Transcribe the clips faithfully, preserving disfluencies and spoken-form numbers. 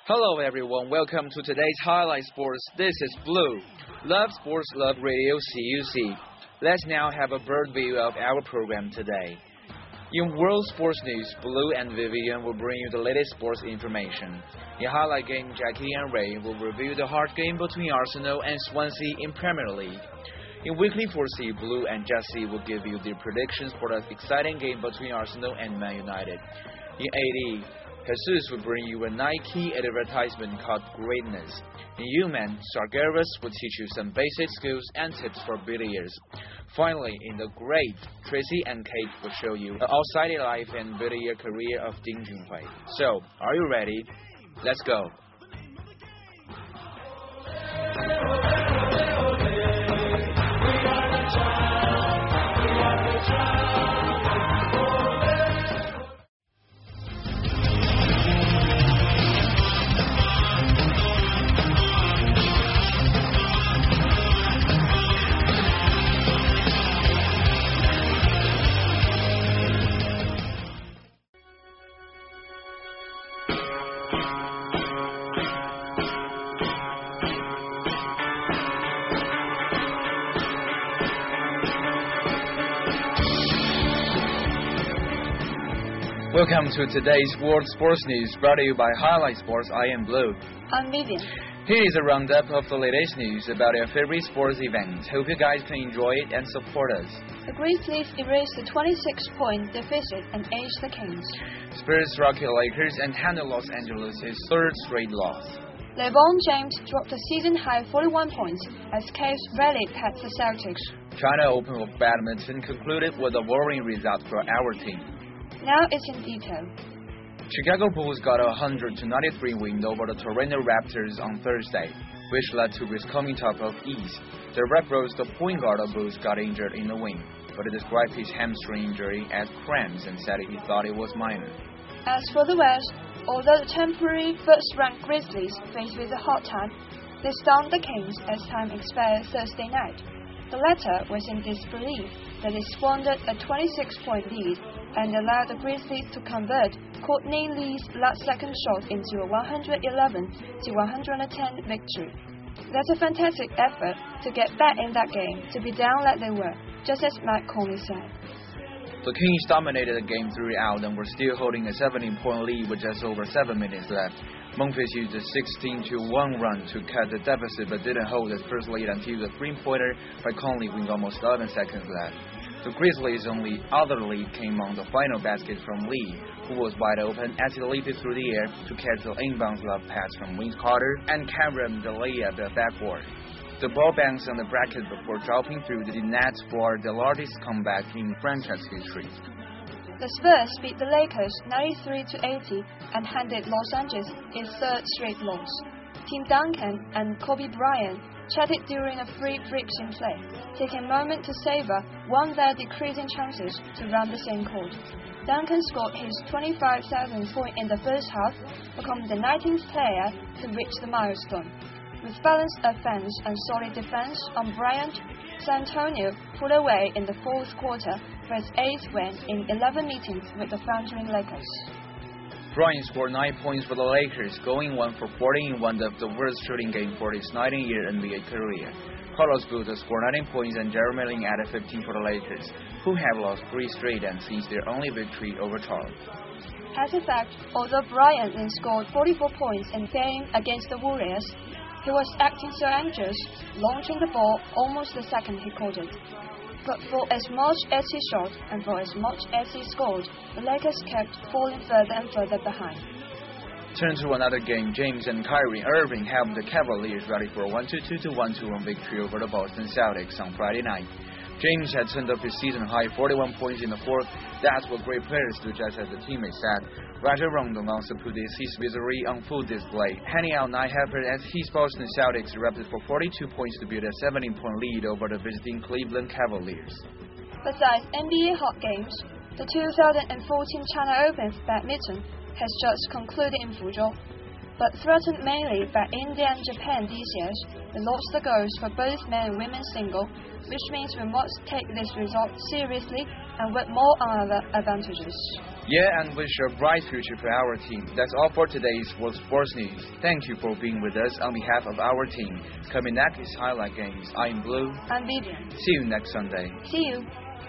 Hello everyone, welcome to today's Highlight Sports. This is Blue. Love Sports, Love Radio C U C. Let's now have a bird view of our program today. In World Sports News, Blue and Vivian will bring you the latest sports information. In Highlight Game, Jackie and Ray will review the hard game between Arsenal and Swansea in Premier League. In Weekly four C, Blue and Jesse will give you their predictions for the exciting game between Arsenal and Man United. In A D, Jesus will bring you a Nike advertisement called Greatness. In Human, Sargeras will teach you some basic skills and tips for billiards. Finally, in The Great, Tracy and Kate will show you the outside life and billiard career of Ding Junhui. So, are you ready? Let's go. Welcome to today's World Sports News, brought to you by Highlight Sports. I am Blue. I'm Vivian. Here is a roundup of the latest news about our favorite sports events. Hope you guys can enjoy it and support us. The Grizzlies erased the twenty-six point deficit and edged the Kings. Spurs rocket Lakers and handle Los Angeles' third straight loss. LeBron James dropped a season-high forty-one points as Cavs rallied past the Celtics. China Open of Badminton concluded with a worrying result for our team. Now it's in detail. Chicago Bulls got a one hundred to ninety-three win over the Toronto Raptors on Thursday, which led to his coming top of East. The Red Rose, the point guard of Bulls, got injured in the win, but he described his hamstring injury as cramps and said he thought it was minor. As for the West, although the temporary first-ranked Grizzlies faced with a hot time, they stunned the Kings as time expired Thursday night. The latter was in disbelief that they squandered a twenty-six point lead and allowed the Grizzlies to convert Courtney Lee's last-second shot into a one hundred eleven to one hundred ten victory. That's a fantastic effort to get back in that game, to be down like they were, just as Mike Conley said. The Kings dominated the game throughout and were still holding a seventeen point lead with just over seven minutes left. Memphis used a sixteen to one run to cut the deficit but didn't hold its first lead until the three-pointer by Conley with almost eleven seconds left. The Grizzlies' only other lead came on the final basket from Lee, who was wide open as he leaped through the air to catch the inbound love pass from Vince Carter and Cameron the layup at backboard. The ball bounced on the bracket before dropping through the net for the largest comeback in franchise history. The Spurs beat the Lakers ninety-three to eighty and handed Los Angeles its third straight loss. Tim Duncan and Kobe Bryant chatted during a free friction play, taking a moment to savor one of their decreasing chances to run the same court. Duncan scored his twenty-five thousandth point in the first half, becoming the nineteenth player to reach the milestone. With balanced offense and solid defense on Bryant, San Antonio pulled away in the fourth quarter for its eighth win in eleven meetings with the thundering Lakers. Bryant scored nine points for the Lakers, going one for forty in one of the worst shooting game for his nineteen-year N B A career. Carlos Boozer scored nineteen points and Jeremy Lin added fifteen for the Lakers, who have lost three straight and seized their only victory over Charlotte. As a fact, although Bryant then scored forty-four points in the game against the Warriors, he was acting so anxious, launching the ball almost the second he caught it. But for as much as he shot and for as much as he scored, the Lakers kept falling further and further behind. Turn to another game. James and Kyrie Irving helped the Cavaliers rally for a one two two to one two one victory over the Boston Celtics on Friday night. James had turned up his season-high forty-one points in the fourth. That's what great players do, just as the teammate said. Rajon Rondo also put his misery on full display, handing out nine helpers as his Boston Celtics erupted for forty-two points to build a seventeen point lead over the visiting Cleveland Cavaliers. Besides N B A hot games, the two thousand fourteen China Open badminton has just concluded in Fuzhou. But threatened mainly by India and Japan these years, they lost the goals for both men and women's single, which means we must take this result seriously and work more on our advantages. Yeah, and wish a bright future for our team. That's all for today's World Sports News. Thank you for being with us on behalf of our team. Coming next is Highlight Games. I'm Blue. I'm Vivian. See you next Sunday. See you.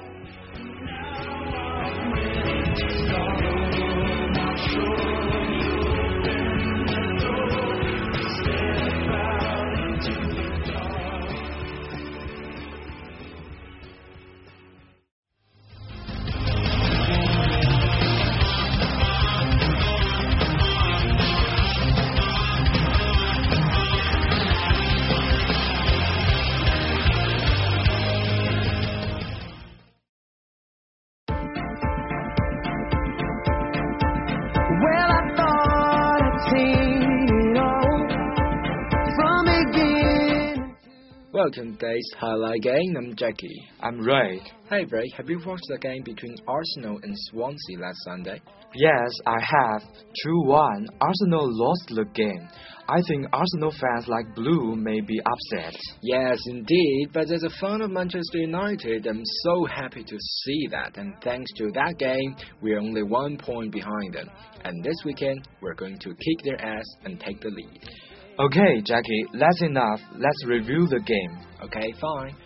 Well, I thought I'd seen it all from beginning. Welcome to today's Highlight Game. I'm Jackie. I'm Ray. Hey Ray, have you watched the game between Arsenal and Swansea last Sunday? Yes, I have. two one. Arsenal lost the game. I think Arsenal fans like Blue may be upset. Yes, indeed, but as a fan of Manchester United, I'm so happy to see that, and thanks to that game, we're only one point behind them. And this weekend, we're going to kick their ass and take the lead. Okay, Jackie, that's enough. Let's review the game. Okay, fine.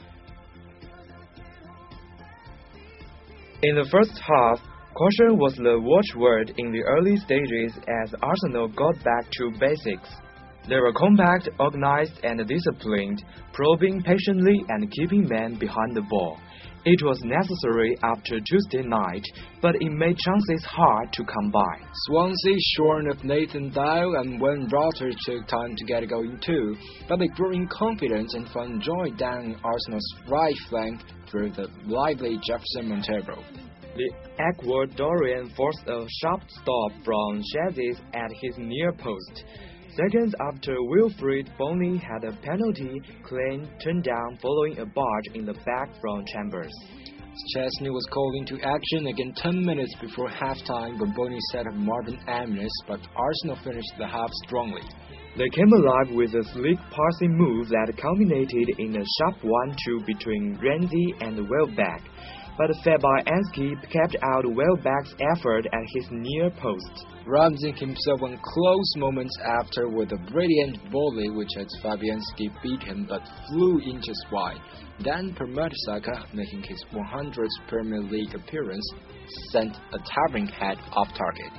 In the first half, caution was the watchword in the early stages as Arsenal got back to basics. They were compact, organized and disciplined, probing patiently and keeping men behind the ball. It was necessary after Tuesday night, but it made chances hard to come by. Swansea shorn of Nathan Dyer and Wayne Routledge took time to get going too, but they grew in confidence and found joy down Arsenal's right flank through the lively Jefferson Montero. The Ecuadorian forced a sharp stop from Chazes at his near post. Seconds after Wilfried Bony had a penalty claim turned down following a barge in the back from Chambers. Chesney was called into action again ten minutes before halftime, but Bony set up Marvin Amnes, but Arsenal finished the half strongly. They came alive with a sleek passing move that culminated in a sharp one two between Ramsey and Welbeck, but Fabianski kept out Welbeck's effort at his near post. Ramsey himself won close moments after with a brilliant volley which had Fabianski beat him but flew inches wide. Then Per Mertesacker, making his one hundredth Premier League appearance, sent a towering head off target.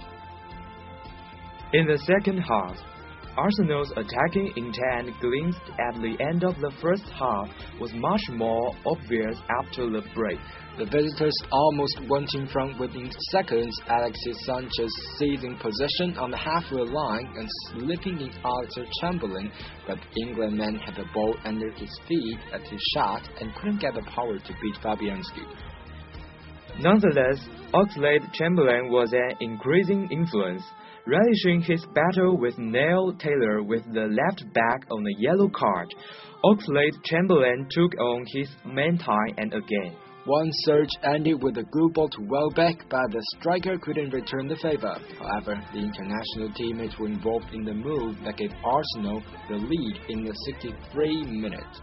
In the second half, Arsenal's attacking intent glimpsed at the end of the first half was much more obvious after the break. The visitors almost went in front within seconds, Alexis Sanchez seizing possession on the halfway line and slipping in Oxlade-Chamberlain, but England man had the ball under his feet at his shot and couldn't get the power to beat Fabianski. Nonetheless, Oxlade-Chamberlain was an increasing influence, relishing his battle with Neil Taylor with the left back on a yellow card. Oxlade-Chamberlain took on his main time and again. One surge ended with a good ball to Welbeck, but the striker couldn't return the favor. However, the international teammates were involved in the move that gave Arsenal the lead in the sixty-three minutes.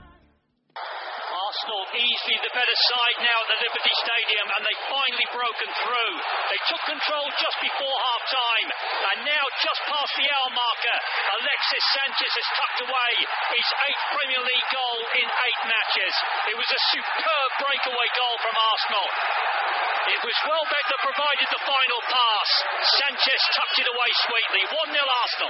Arsenal easily the better side now at the Liberty Stadium, and they've finally broken through. They took control just before half-time, and now just past the hour marker, Alexis Sanchez has tucked away his eighth Premier League goal in eight matches. It was a superb breakaway goal from Arsenal. It was Welbeck that provided the final pass. Sanchez tucked it away sweetly. one nil Arsenal.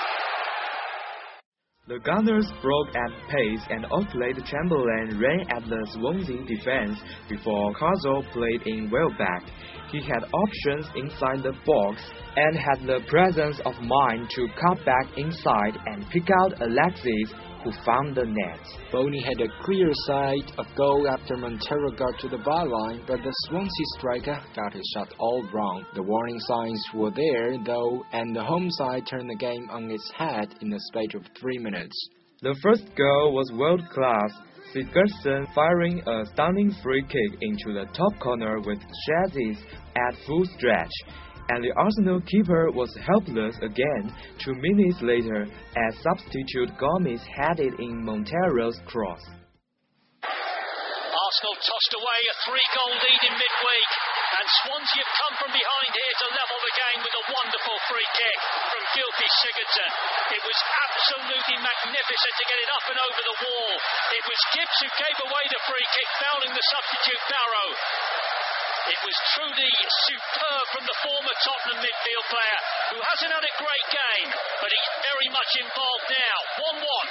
The Gunners broke at pace and Oxlade-Chamberlain ran at the Swansea defense before Cazorla played in Welbeck. He had options inside the box and had the presence of mind to cut back inside and pick out Alexis, who found the net. Bony had a clear sight of goal after Montero got to the byline, but the Swansea striker got his shot all wrong. The warning signs were there, though, and the home side turned the game on its head in the space of three minutes. The first goal was world-class, Sigurdsson firing a stunning free kick into the top corner with Chazes at full stretch, and the Arsenal keeper was helpless again two minutes later as substitute Gomez headed in Montero's cross. Arsenal tossed away a three-goal lead in midweek. And Swansea have come from behind here to level the game with a wonderful free kick from Gylfi Sigurdsson. It was absolutely magnificent to get it up and over the wall. It was Gibbs who gave away the free kick, fouling the substitute Barrow. It was truly superb from the former Tottenham midfield player, who hasn't had a great game, but he's very much involved now. one one.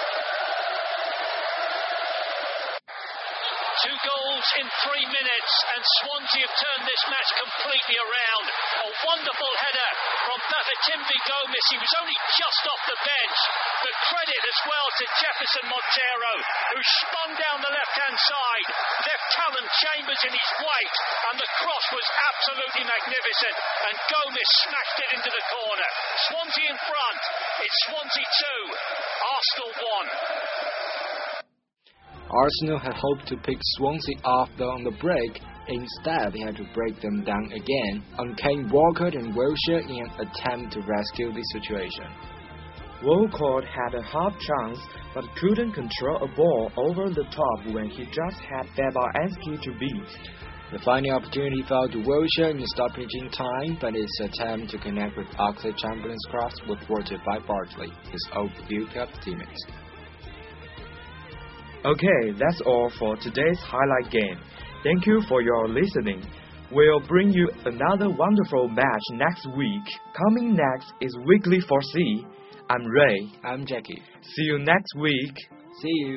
Two goals in three minutes, and Swansea have turned this match completely around. A wonderful header from Bafétimbi Gomis. He was only just off the bench. The credit as well to Jefferson Montero, who spun down the left-hand side, left Callum Chambers in his wake, and the cross was absolutely magnificent, and Gomis smashed it into the corner. Swansea in front. It's Swansea two, Arsenal one. Arsenal had hoped to pick Swansea off on the break. Instead, they had to break them down again on Kane Walcott and Wilshere in an attempt to rescue the situation. Walcott had a half chance but couldn't control a ball over the top when he just had Fabianski to beat. The final opportunity fell to Wilshere in stoppage time, but his attempt to connect with Oxlade-Chamberlain's cross was thwarted by Bartley, his old View Cup teammate. Okay, that's all for today's highlight game. Thank you for your listening. We'll bring you another wonderful match next week. Coming next is Weekly four C. I'm Ray. I'm Jackie. See you next week. See you.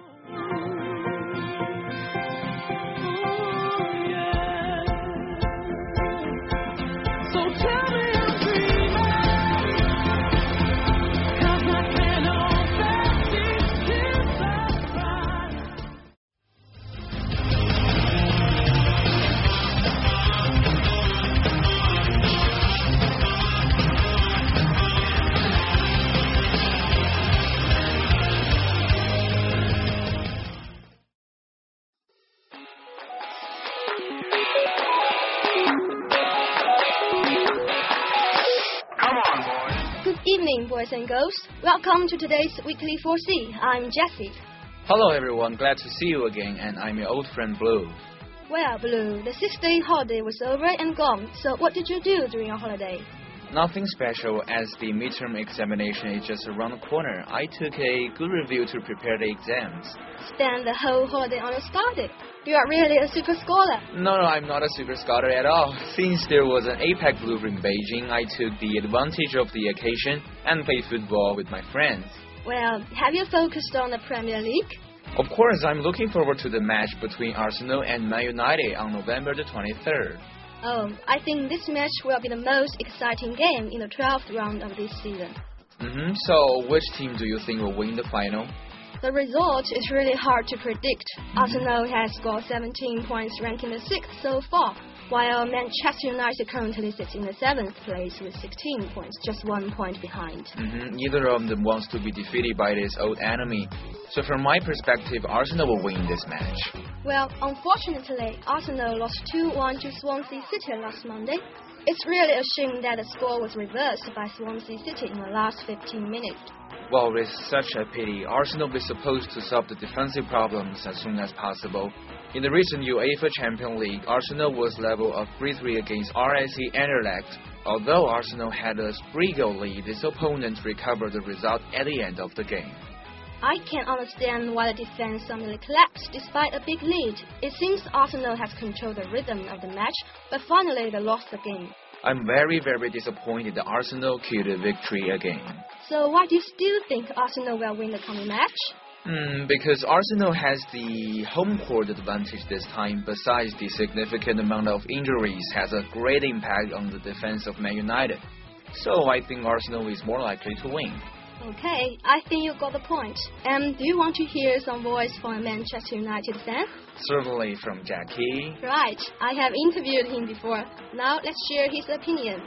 Evening, boys and girls. Welcome to today's Weekly four C. I'm Jessie. Hello everyone, glad to see you again, and I'm your old friend Blue. Well, Blue, the six-day holiday was over and gone, so what did you do during your holiday? Nothing special, as the midterm examination is just around the corner. I took a good review to prepare the exams. Spend the whole holiday on your study. You are really a super scholar. No, no, I'm not a super scholar at all. Since there was an APEC Blue in Beijing, I took the advantage of the occasion and played football with my friends. Well, have you focused on the Premier League? Of course, I'm looking forward to the match between Arsenal and Man United on November the twenty-third. Oh, I think this match will be the most exciting game in the twelfth round of this season. Mm-hmm. So, which team do you think will win the final? The result is really hard to predict. Arsenal has scored seventeen points, ranking the sixth so far, while Manchester United currently sits in the seventh place with sixteen points, just one point behind. Mm-hmm. Neither of them wants to be defeated by this old enemy. So from my perspective, Arsenal will win this match. Well, unfortunately, Arsenal lost two one to Swansea City last Monday. It's really a shame that the score was reversed by Swansea City in the last fifteen minutes. Well, it's such a pity. Arsenal is supposed to solve the defensive problems as soon as possible. In the recent UEFA Champions League, Arsenal was level of three three against R S C Anderlecht. Although Arsenal had a three-goal lead, its opponents recovered the result at the end of the game. I can't understand why the defense suddenly collapsed despite a big lead. It seems Arsenal has controlled the rhythm of the match, but finally they lost the game. I'm very, very disappointed that Arsenal killed a victory again. So why do you still think Arsenal will win the coming match? Mm, because Arsenal has the home court advantage this time, besides the significant amount of injuries has a great impact on the defense of Man United. So I think Arsenal is more likely to win. Okay, I think you got the point. And do you want to hear some voice from a Manchester United fan? Certainly, from Jackie. Right, I have interviewed him before. Now let's share his opinion.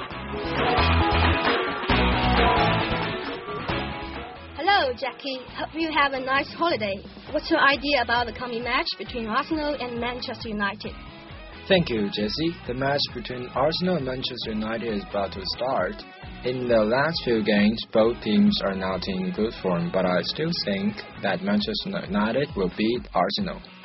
Hello, Jackie. Hope you have a nice holiday. What's your idea about the coming match between Arsenal and Manchester United? Thank you, Jesse. The match between Arsenal and Manchester United is about to start. In the last few games, both teams are not in good form, but I still think that Manchester United will beat Arsenal.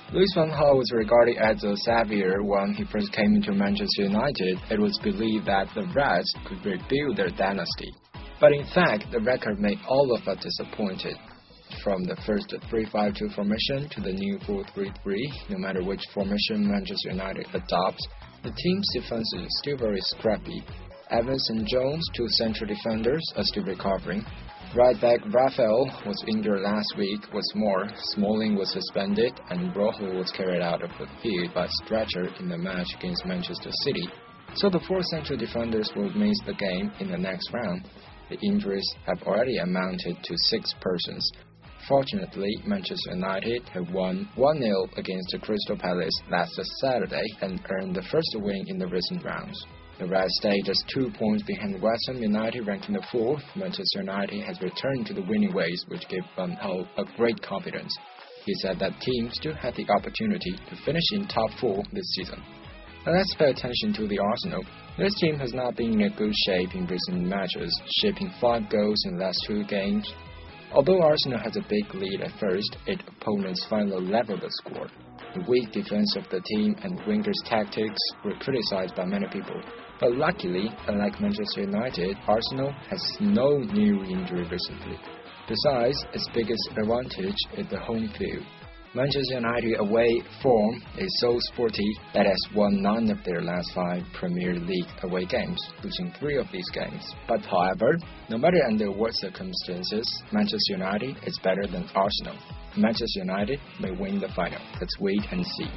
Louis van Gaal was regarded as a savior when he first came into Manchester United. It was believed that the Reds could rebuild their dynasty. But in fact, the record made all of us disappointed. From the first three five two formation to the new four three three, no matter which formation Manchester United adopts, the team's defense is still very scrappy. Evans and Jones, two central defenders, are still recovering. Right back Raphael was injured last week. What's more, Smalling was suspended and Rojo was carried out of the field by stretcher in the match against Manchester City. So the four central defenders will miss the game in the next round. The injuries have already amounted to six persons. Fortunately, Manchester United have won one nil against the Crystal Palace last Saturday and earned the first win in the recent rounds. The Reds stay just two points behind West Ham United, ranking the fourth. Manchester United has returned to the winning ways, which gave Van Gaal a great confidence. He said that team still had the opportunity to finish in top four this season. Now let's pay attention to the Arsenal. This team has not been in a good shape in recent matches, shipping five goals in the last two games. Although Arsenal has a big lead at first, its opponents finally leveled the score. The weak defense of the team and Wenger's tactics were criticized by many people. But luckily, unlike Manchester United, Arsenal has no new injury recently. Besides, its biggest advantage is the home field. Manchester United away form is so sporty that it has won nine of their last five Premier League away games, losing three of these games. But however, no matter under what circumstances, Manchester United is better than Arsenal. Manchester United may win the final. Let's wait and see.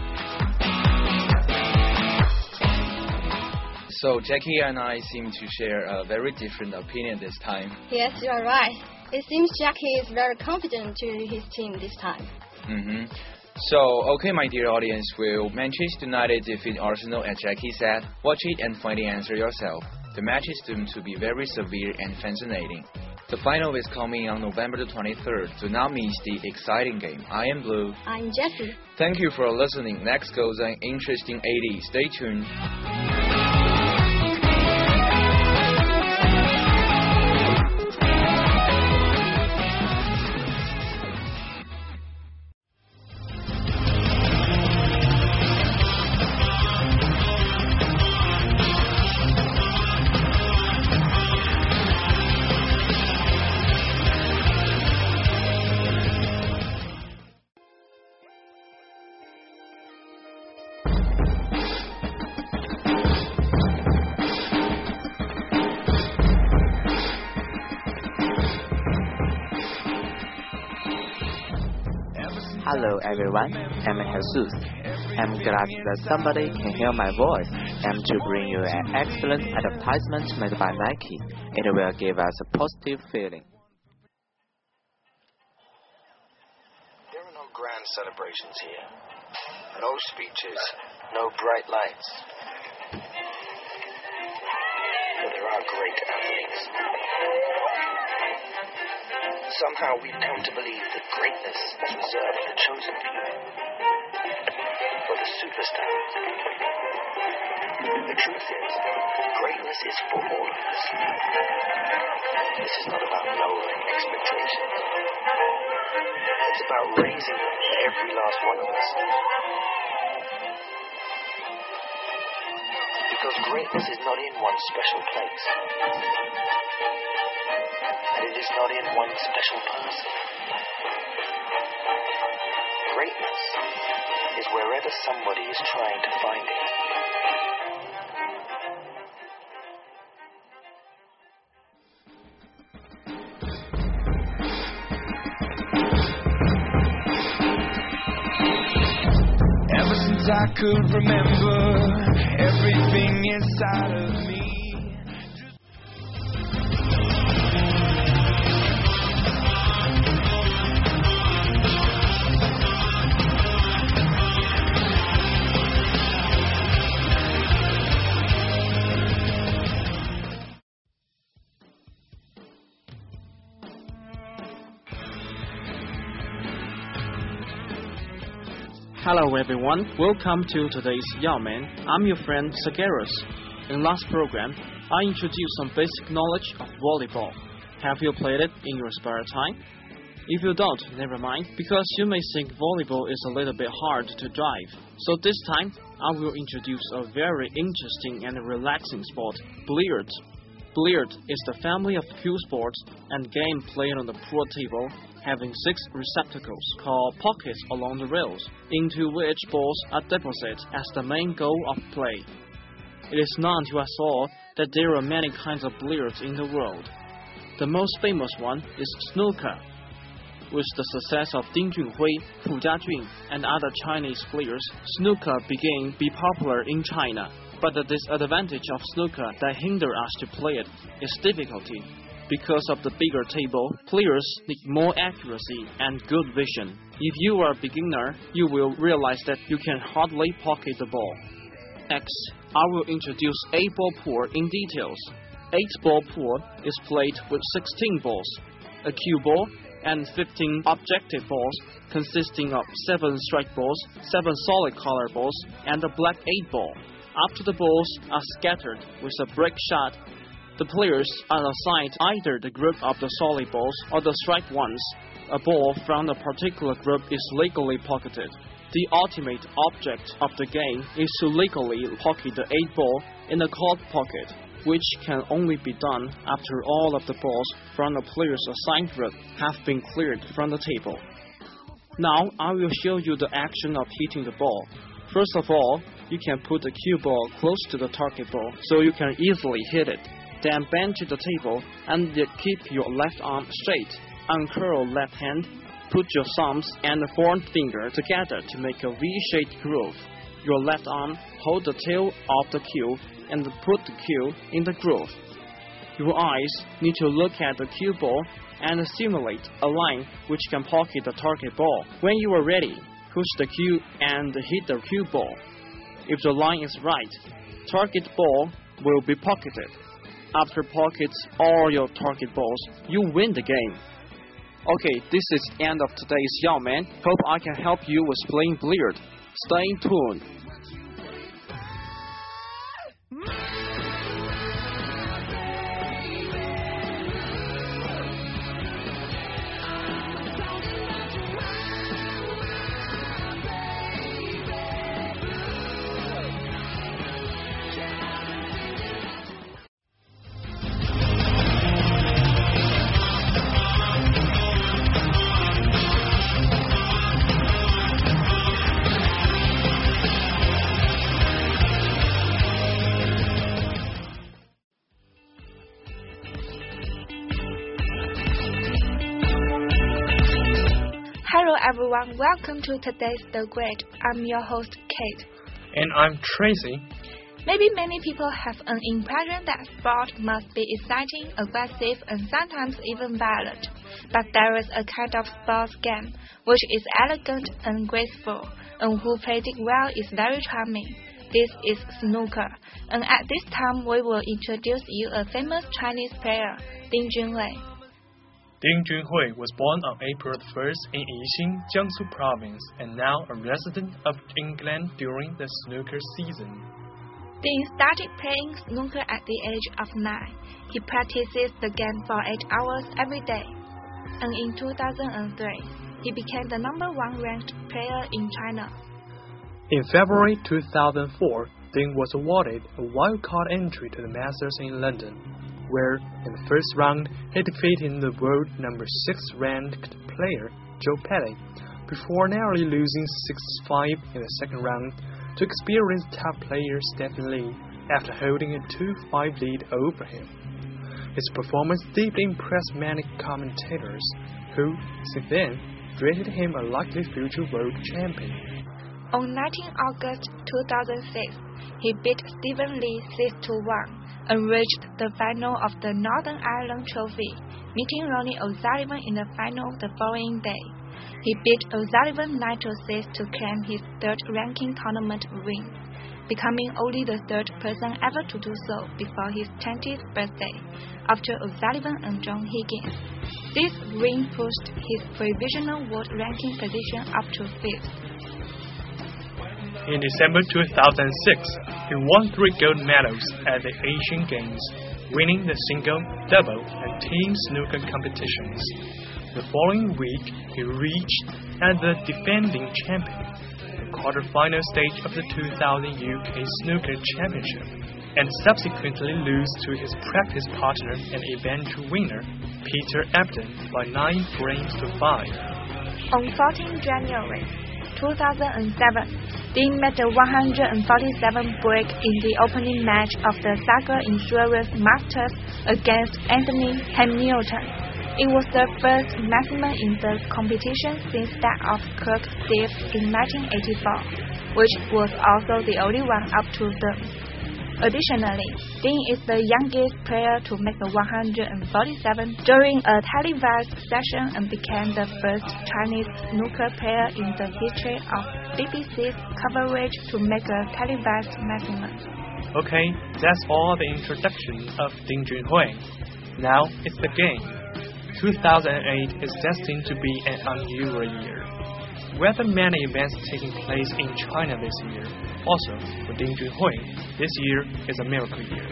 So Jackie and I seem to share a very different opinion this time. Yes, you are right. It seems Jackie is very confident to his team this time. Mm-hmm. So, okay, my dear audience, will Manchester United defeat Arsenal as Jackie said? Watch it and find the answer yourself. The match is doomed to be very severe and fascinating. The final is coming on November the twenty-third. Do not miss the exciting game. I am Blue. I'm Jackie. Thank you for listening. Next goes an interesting eighty. Stay tuned. Hello everyone, I'm Jesus. I'm glad that somebody can hear my voice. I'm to bring you an excellent advertisement made by Nike. It will give us a positive feeling. There are no grand celebrations here. No speeches, no bright lights. But there are great athletes. Somehow we've come to believe that greatness is reserved for the chosen few, for the superstars. The truth is, greatness is for all of us. This is not about lowering expectations. It's about raising them for every last one of us. Because greatness is not in one special place. And it is not in one special person. Greatness is wherever somebody is trying to find it. Ever since I could remember, everything inside of me. Hello everyone, welcome to today's Yaoman. I'm your friend Sageros. In last program, I introduced some basic knowledge of volleyball. Have you played it in your spare time? If you don't, never mind, because you may think volleyball is a little bit hard to drive. So this time, I will introduce a very interesting and relaxing sport, billiards. Billiards is the family of cue sports and game played on the pool table, having six receptacles called pockets along the rails, into which balls are deposited as the main goal of play. It is not until I saw that there are many kinds of billiards in the world. The most famous one is snooker. With the success of Ding Junhui, Hu Jiajun, and other Chinese players, snooker began to be popular in China. But the disadvantage of snooker that hinder us to play it is difficulty. Because of the bigger table, players need more accuracy and good vision. If you are a beginner, you will realize that you can hardly pocket the ball. Next, I will introduce eight ball pool in details. eight ball pool is played with sixteen balls, a cue ball, and fifteen objective balls consisting of seven strike balls, seven solid color balls, and a black eight ball. After the balls are scattered with a break shot, the players are assigned either the group of the solid balls or the strike ones. A ball from a particular group is legally pocketed. The ultimate object of the game is to legally pocket the eight ball in the court pocket, which can only be done after all of the balls from the player's assigned group have been cleared from the table. Now I will show you the action of hitting the ball. First of all, you can put the cue ball close to the target ball so you can easily hit it. Then bend to the table and keep your left arm straight. Uncurl left hand. Put your thumbs and the forefinger together to make a V-shaped groove. Your left arm hold the tail of the cue and put the cue in the groove. Your eyes need to look at the cue ball and simulate a line which can pocket the target ball. When you are ready, push the cue and hit the cue ball. If the line is right, target ball will be pocketed. After pockets all your target balls, you win the game. Okay, this is the end of today's Yao Man. Hope I can help you with playing billiard. Stay tuned. Hello everyone, welcome to today's The Great. I'm your host Kate. And I'm Tracy. Maybe many people have an impression that sport must be exciting, aggressive, and sometimes even violent. But there is a kind of sports game which is elegant and graceful, and who plays it well is very charming. This is snooker, and at this time we will introduce you a famous Chinese player, Ding Junhui. Ding Junhui was born on April first in Yixing, Jiangsu Province, and now a resident of England during the snooker season. Ding started playing snooker at the age of nine. He practices the game for eight hours every day. And in two thousand three, he became the number one ranked player in China. In February two thousand four, Ding was awarded a wildcard entry to the Masters in London, where in the first round he defeated the world number six ranked player Joe Petty, before narrowly losing six five in the second round to experienced top player Stephen Lee after holding a two five lead over him. His performance deeply impressed many commentators, who, since then, rated him a likely future world champion. On nineteenth August two thousand six, he beat Stephen Lee six to one and reached the final of the Northern Ireland Trophy, meeting Ronnie O'Sullivan in the final the following day. He beat O'Sullivan nine to six to claim his third ranking tournament win, becoming only the third person ever to do so before his twentieth birthday, after O'Sullivan and John Higgins. This win pushed his provisional world ranking position up to fifth. In December two thousand six, he won three gold medals at the Asian Games, winning the single, double, and team snooker competitions. The following week, he reached as the defending champion, the quarterfinal stage of the two thousand U K Snooker Championship, and subsequently lose to his practice partner and eventual winner, Peter Ebdon, by nine frames to five. On fourteenth January two thousand seven, Ding made a one hundred forty-seven break in the opening match of the Saga Insurance Masters against Anthony Hamilton. It was the first maximum in the competition since that of Kirk Steve in nineteen eighty-four, which was also the only one up to then. Additionally, Ding is the youngest player to make a one hundred forty-seven during a televised session and became the first Chinese snooker player in the history of B B C's coverage to make a televised maximum. Okay, that's all the introduction of Ding Junhui. Now it's the game. two thousand eight is destined to be an unusual year. With many events taking place in China this year, also for Ding Junhui, this year is a miracle year.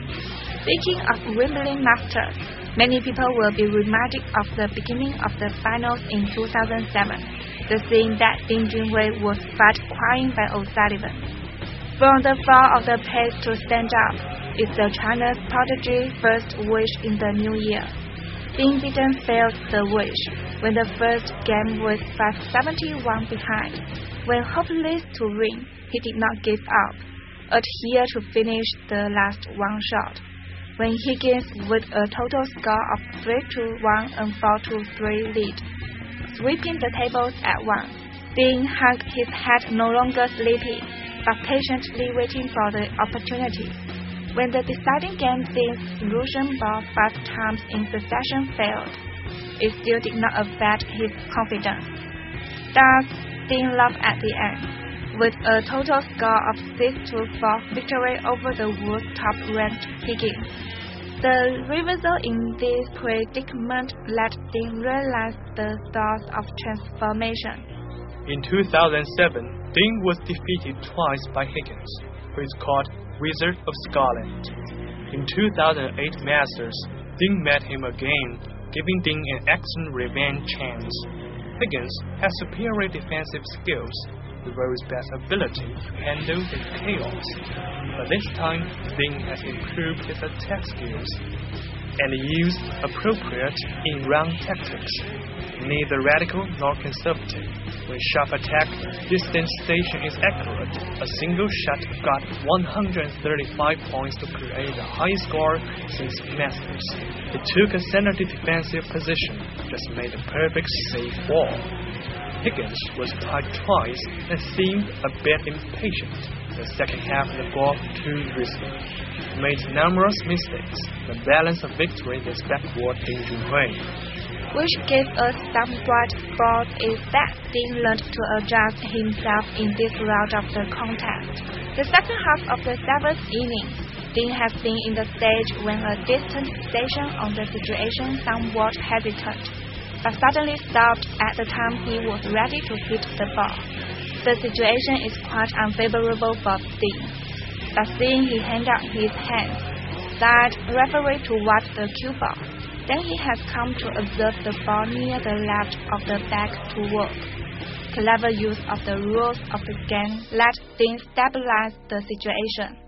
Speaking of Wimbledon Masters, many people will be reminded of the beginning of the finals in two thousand seven, the scene that Ding Junhui was fight crying by O'Sullivan. From the fall of the pace to stand up is the China's prodigy first wish in the new year. Ding didn't fail the wish. When the first game was five seventy-one behind, when hopeless to win, he did not give up, adhered to finish the last one shot. When Higgins with a total score of three to one and four to three lead, sweeping the tables at once, Ding hung his head no longer sleeping, but patiently waiting for the opportunity. When the deciding game Ding's illusion ball five times in succession failed, it still did not affect his confidence. Thus, Ding laughed at the end, with a total score of six to four victory over the world's top-ranked Higgins. The reversal in this predicament let Ding realize the stars of transformation. In two thousand seven, Ding was defeated twice by Higgins, who is called Wizard of Scotland. In two thousand eight Masters, Ding met him again, giving Ding an excellent revenge chance. Higgins has superior defensive skills, as well as best ability to handle the chaos. But this time, Ding has improved his attack skills and used appropriate in-round tactics, neither radical nor conservative. When sharp attack, distance station is accurate. A single shot got one hundred thirty-five points to create the highest score since Masters. It took a center defensive position, just made a perfect safe ball. Higgins was tied twice and seemed a bit impatient. The second half of the ball too risky. Made numerous mistakes. The balance of victory is backward Ding Junhui. Which gave us some bright spots is that Ding learned to adjust himself in this round of the contest. The second half of the seventh inning, Ding has been in the stage when a distant station on the situation somewhat hesitant, but suddenly stopped at the time he was ready to hit the ball. The situation is quite unfavorable for Ding, but seeing he held out his hands, that referee to watch the cue ball. Then he has come to observe the ball near the left of the bag to work. Clever use of the rules of the game let Ding stabilize the situation.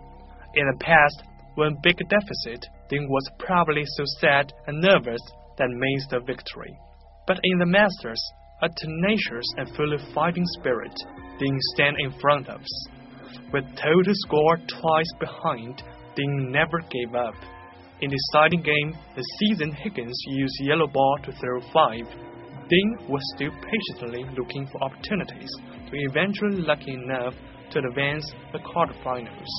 In the past, when big deficit, Ding was probably so sad and nervous that missed the victory. But in the Masters, a tenacious and full of fighting spirit, Ding stand in front of us. With total score twice behind, Ding never gave up. In the deciding game, the seasoned Higgins used yellow ball to throw five. Ding was still patiently looking for opportunities to eventually lucky enough to advance the quarterfinals.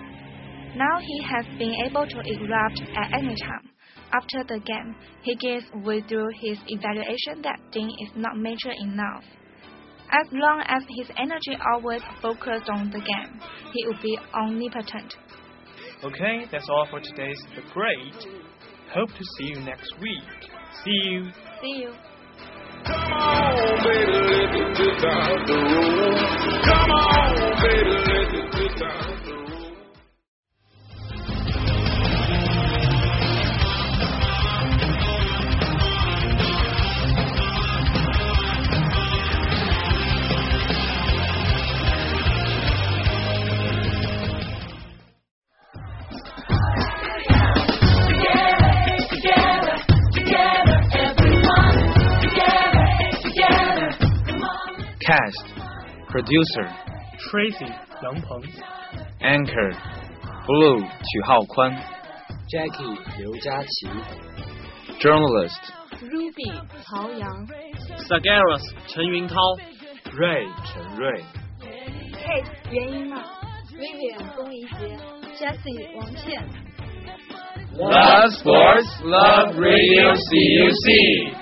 Now he has been able to erupt at any time. After the game, Higgins withdrew his evaluation that Ding is not mature enough. As long as his energy always focused on the game, he would be omnipotent. Okay, that's all for today's The Great. Hope to see you next week. See you. See you. Come on, baby, let's get down the road. Come on, baby, let's get down the road. Cast, Producer, Tracy 杨鹏 Anchor, Blue 许浩宽 Jackie 刘佳琪 Journalist, Ruby 曹阳 Sagaras 陈云涛 Ray 陈瑞 Kate 袁一娜 Vivian 龚怡杰 Jessie 王倩 Love Sports, Love Radio C U C.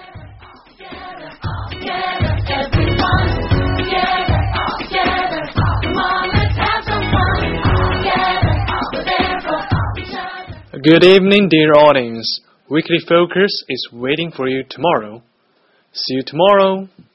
Good evening, dear audience. Weekly Focus is waiting for you tomorrow. See you tomorrow.